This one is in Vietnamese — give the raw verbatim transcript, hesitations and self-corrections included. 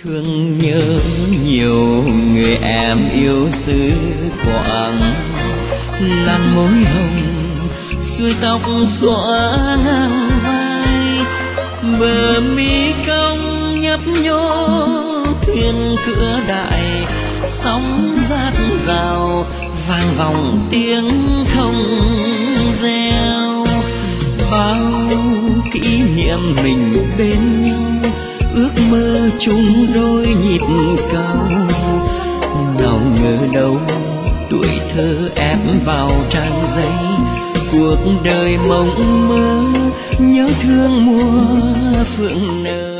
thương nhớ nhiều người em yêu xứ Quảng, làn môi hồng xuôi tóc xõa ngang vai, bờ mi cong nhấp nhô thuyền cửa đại, sóng rát rào vang vòng tiếng không reo. Bao kỷ niệm mình bên nhau, ước mơ chung đôi nhịp cầu, nào ngờ đâu tuổi thơ ép vào trang giấy, cuộc đời mộng mơ nhớ thương mùa phượng nở.